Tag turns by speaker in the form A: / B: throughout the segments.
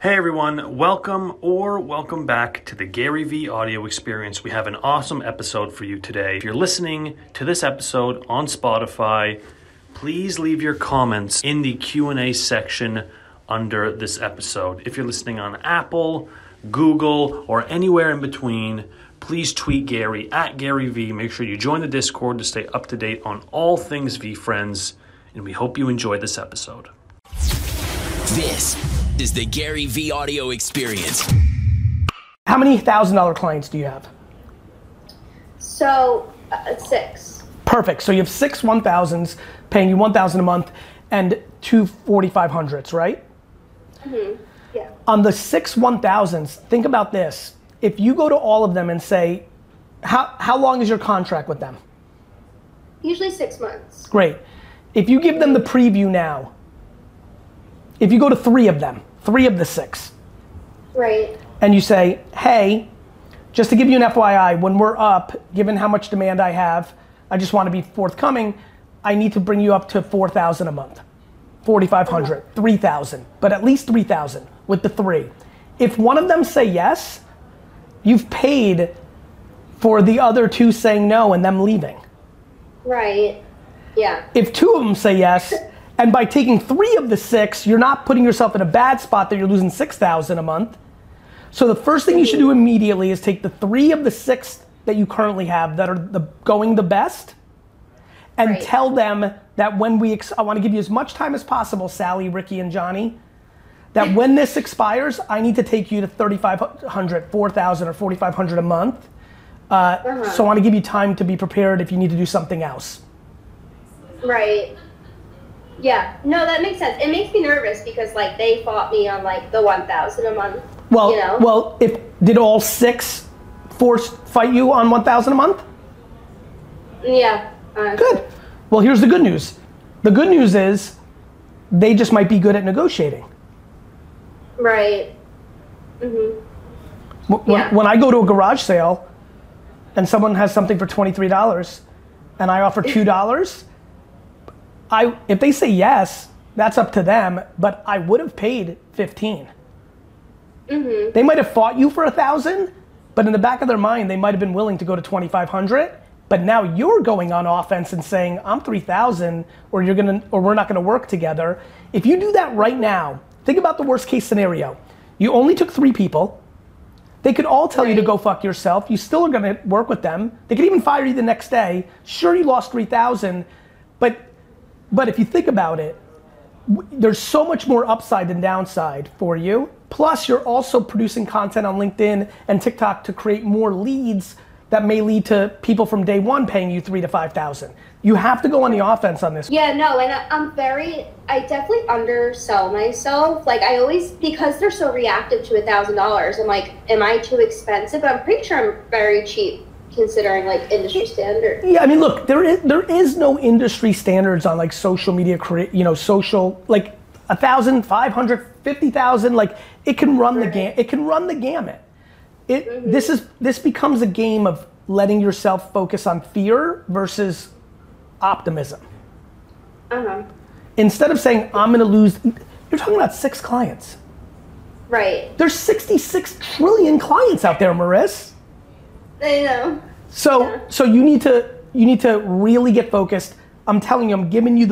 A: Hey everyone, welcome back to the Gary V audio experience. We have an awesome episode for you today. If you're listening to this episode on Spotify, please leave your comments in the Q&A section under this episode. If you're listening on Apple, Google, or anywhere in between, please tweet Gary at Gary V. Make sure you join the Discord to stay up to date on all things V Friends, and we hope you enjoy this episode.
B: This is the Gary V audio experience.
C: How many $1,000 clients do you have?
D: So, 6.
C: Perfect. So you have 6 $1,000s paying you $1,000 a month and 2 $4,500s, right?
D: Mm-hmm. Yeah.
C: On the 6 $1,000s, think about this. If you go to all of them and say, how long is your contract with them?
D: Usually 6 months.
C: Great. If you give them the preview now, if you go to 3 of them, 3 of the 6.
D: Right.
C: And you say, hey, just to give you an FYI, when we're up, given how much demand I have, I just want to be forthcoming, I need to bring you up to $4,000 a month. $4,500, $3,000, but at least $3,000 with the 3. If one of them say yes, you've paid for the other 2 saying no and them leaving.
D: Right. Yeah.
C: If 2 of them say yes, and by taking 3 of the 6, you're not putting yourself in a bad spot that you're losing $6,000 a month. So the first thing you should do immediately is take the 3 of the 6 that you currently have that are going the best, and tell them that when I want to give you as much time as possible, Sally, Ricky, and Johnny, that when this expires, I need to take you to $3,500, $4,000, or $4,500 a month. So I want to give you time to be prepared if you need to do something else.
D: Right. Yeah. No, that makes sense. It makes me nervous because like they fought me on like the $1,000 a month.
C: Well,
D: you know?
C: Well, did all 6 fight you on $1,000 a month?
D: Yeah.
C: Good. Well, here's the good news. The good news is they just might be good at negotiating.
D: Right. Mm-hmm.
C: When I go to a garage sale and someone has something for $23 and I offer $2, if they say yes, that's up to them, but I would have paid $15.
D: Mm-hmm.
C: They might have fought you for $1,000, but in the back of their mind, they might have been willing to go to $2,500. But now you're going on offense and saying, I'm $3,000, or we're not gonna work together. If you do that right now, think about the worst case scenario. You only took 3 people. They could all tell you to go fuck yourself. You still are gonna work with them. They could even fire you the next day. Sure, you lost $3,000, but if you think about it, there's so much more upside than downside for you. Plus, you're also producing content on LinkedIn and TikTok to create more leads that may lead to people from day one paying you $3,000 to $5,000. You have to go on the offense on this.
D: Yeah, no, and I definitely undersell myself. Like I always, because they're so reactive to $1,000, I'm like, am I too expensive? But I'm pretty sure I'm very cheap considering like industry standard.
C: Yeah, I mean, look, there is no industry standards on like social media, social, like 1,000, 500, 50,000, like it can run the gamut. This becomes a game of letting yourself focus on fear versus optimism. Instead of saying, I'm gonna lose, you're talking about 6 clients.
D: Right.
C: There's 66 trillion clients out there, Maris.
D: I know.
C: So you need to really get focused. I'm telling you,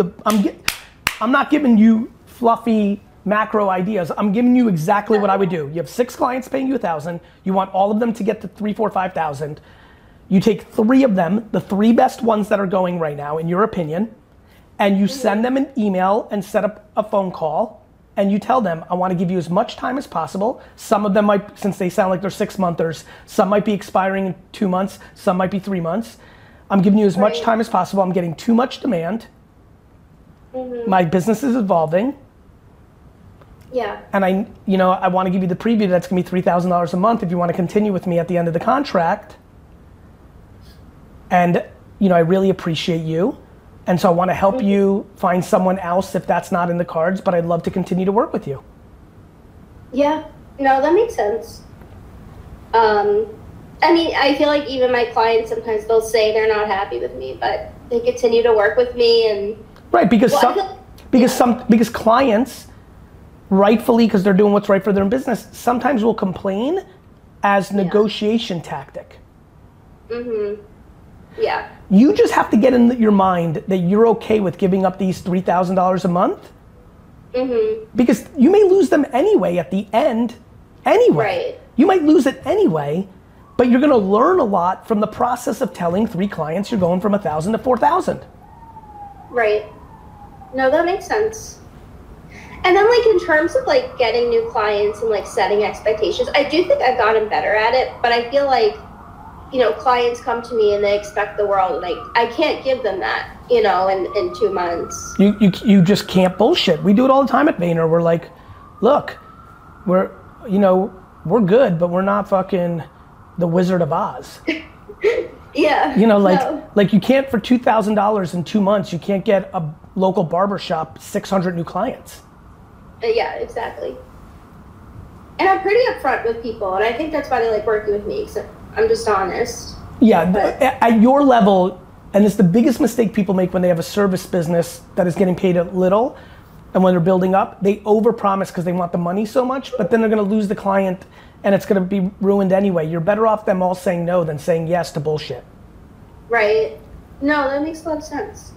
C: I'm not giving you fluffy macro ideas. I'm giving you exactly what I would do. You have 6 clients paying you $1,000. You want all of them to get to $3,000, $4,000, $5,000. You take 3 of them, the 3 best ones that are going right now, in your opinion, and you send them an email and set up a phone call. And you tell them, I want to give you as much time as possible. Some of them might, since they sound like they're 6-monthers, some might be expiring in 2 months, some might be 3 months. I'm giving you as much time as possible. I'm getting too much demand. My business is evolving.
D: Yeah.
C: And I want to give you the preview that's gonna be $3,000 a month if you want to continue with me at the end of the contract. And I really appreciate you. And so I want to help you find someone else if that's not in the cards, but I'd love to continue to work with you.
D: Yeah, no, that makes sense. I mean, I feel like even my clients, sometimes they'll say they're not happy with me, but they continue to work with me and.
C: Right, because clients rightfully, because they're doing what's right for their business, sometimes will complain as negotiation tactic.
D: Yeah.
C: You just have to get in your mind that you're okay with giving up these $3,000 a month. Because you may lose them anyway at the end. Anyway.
D: Right.
C: You might lose it anyway, but you're gonna learn a lot from the process of telling 3 clients you're going from 1,000 to 4,000.
D: Right. No, that makes sense. And then like in terms of like getting new clients and like setting expectations, I do think I've gotten better at it, but I feel like, you know, clients come to me and they expect the world. Like I can't give them that, you know, in 2 months.
C: You just can't bullshit. We do it all the time at Vayner. We're like, look, we're good, but we're not fucking the Wizard of Oz.
D: Yeah.
C: You know, like you can't, for $2,000 in 2 months, you can't get a local barbershop 600 new clients.
D: Yeah, exactly. And I'm pretty upfront with people, and I think that's why they like working with me, because I'm just honest.
C: Yeah, at your level, and it's the biggest mistake people make when they have a service business that is getting paid a little, and when they're building up, they overpromise because they want the money so much, but then they're gonna lose the client and it's gonna be ruined anyway. You're better off them all saying no than saying yes to bullshit.
D: Right. No, that makes a lot of sense.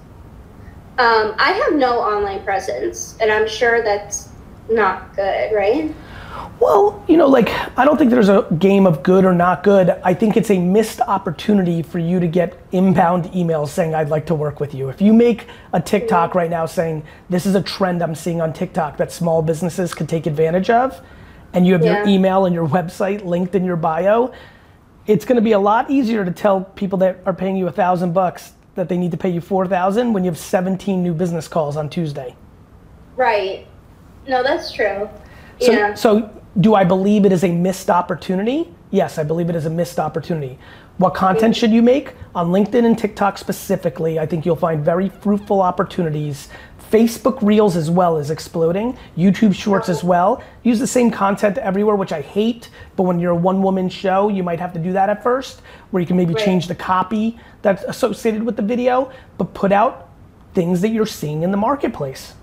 D: I have no online presence, and I'm sure that's not good, right?
C: Well, you know, like, I don't think there's a game of good or not good. I think it's a missed opportunity for you to get inbound emails saying, I'd like to work with you. If you make a TikTok right now saying, this is a trend I'm seeing on TikTok that small businesses could take advantage of, and you have your email and your website linked in your bio, it's gonna be a lot easier to tell people that are paying you $1,000 that they need to pay you $4,000 when you have 17 new business calls on Tuesday.
D: Right. No, that's true.
C: So do I believe it is a missed opportunity? Yes, I believe it is a missed opportunity. What content should you make? On LinkedIn and TikTok specifically, I think you'll find very fruitful opportunities. Facebook Reels as well is exploding. YouTube Shorts as well. Use the same content everywhere, which I hate, but when you're a one-woman show, you might have to do that at first, where you can maybe change the copy that's associated with the video, but put out things that you're seeing in the marketplace.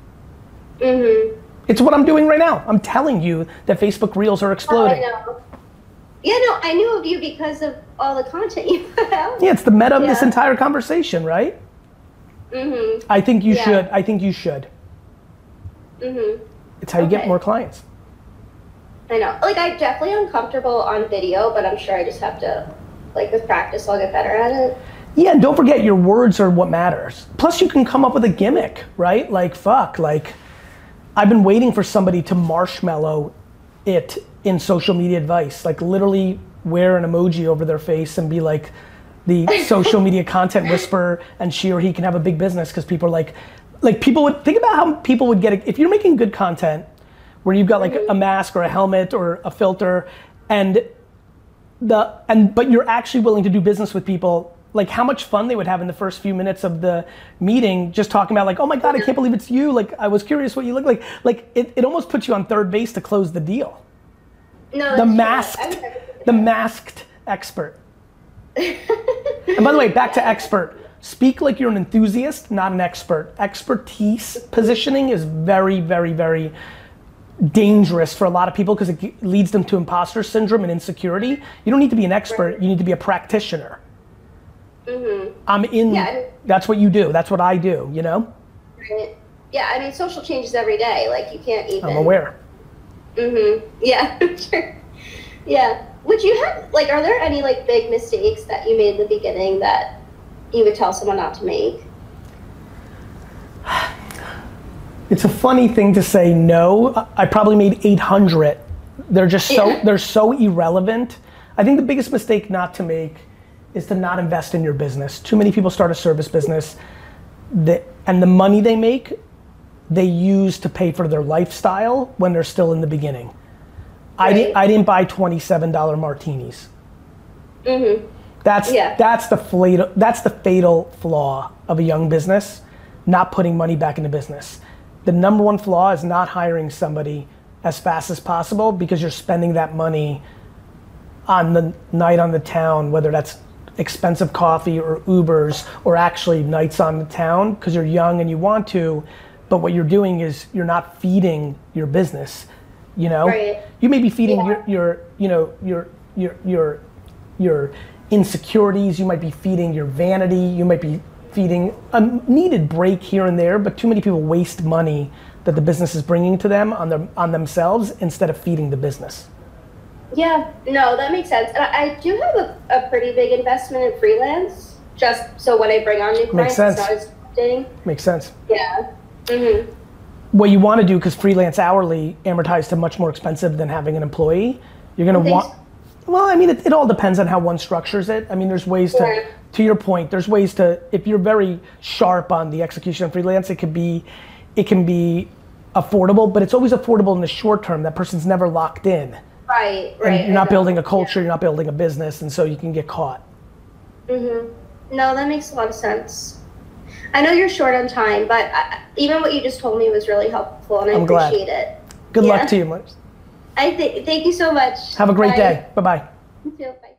C: It's what I'm doing right now. I'm telling you that Facebook Reels are exploding.
D: Oh, I know. Yeah, no, I knew of you because of all the content you put out.
C: Yeah, it's the meta of this entire conversation, right? I think you should. I think you should. It's how you get more clients.
D: I know. Like, I'm definitely uncomfortable on video, but I'm sure I just have to, like, with practice, I'll get better at it.
C: Yeah, and don't forget, your words are what matters. Plus, you can come up with a gimmick, right? Like, fuck, like, I've been waiting for somebody to marshmallow it in social media advice. Like, literally wear an emoji over their face and be like the social media content whisperer, and she or he can have a big business, because people are like people would, think about how people would get it. If you're making good content, where you've got like a mask or a helmet or a filter, but you're actually willing to do business with people, like how much fun they would have in the first few minutes of the meeting, just talking about like, oh my God, I can't believe it's you. Like, I was curious what you look like. Like, it almost puts you on third base to close the deal.
D: No,
C: the masked expert. And by the way, back to expert. Speak like you're an enthusiast, not an expert. Expertise positioning is very, very, very dangerous for a lot of people, because it leads them to imposter syndrome and insecurity. You don't need to be an expert, you need to be a practitioner. That's what you do, that's what I do, you know?
D: Right. Yeah, I mean, social changes every day, like you can't even.
C: I'm aware.
D: Yeah, sure. Yeah. Would you have, like, are there any like big mistakes that you made in the beginning that you would tell someone not to make?
C: It's a funny thing to say no. I probably made 800. They're just they're so irrelevant. I think the biggest mistake not to make is to not invest in your business. Too many people start a service business and the money they make, they use to pay for their lifestyle when they're still in the beginning. Right. I didn't buy $27 martinis. That's the fatal flaw of a young business, not putting money back into business. The number one flaw is not hiring somebody as fast as possible, because you're spending that money on the night on the town, whether that's expensive coffee or Ubers or actually nights on the town, because you're young and you want to, but what you're doing is you're not feeding your business, you know?
D: Right.
C: You may be feeding your insecurities, you might be feeding your vanity, you might be feeding a needed break here and there, but too many people waste money that the business is bringing to them on themselves instead of feeding the business.
D: Yeah, no, that makes sense. And I do have a pretty big investment in freelance, just so when I bring on new clients, it's not as tempting.
C: Makes sense.
D: Yeah. Mm-hmm.
C: What you want to do, because freelance hourly amortized to much more expensive than having an employee, you're going to want, well, I mean, it all depends on how one structures it. I mean, there's ways to your point, there's ways to, if you're very sharp on the execution of freelance, it can be affordable, but it's always affordable in the short term. That person's never locked in.
D: Right.
C: And you're not building a culture, you're not building a business, and so you can get caught.
D: No, that makes a lot of sense. I know you're short on time, but even what you just told me was really helpful, and I appreciate it.
C: Good luck to you, Mars.
D: Thank you so much.
C: Have a great day. Bye-bye.
D: You too. Bye.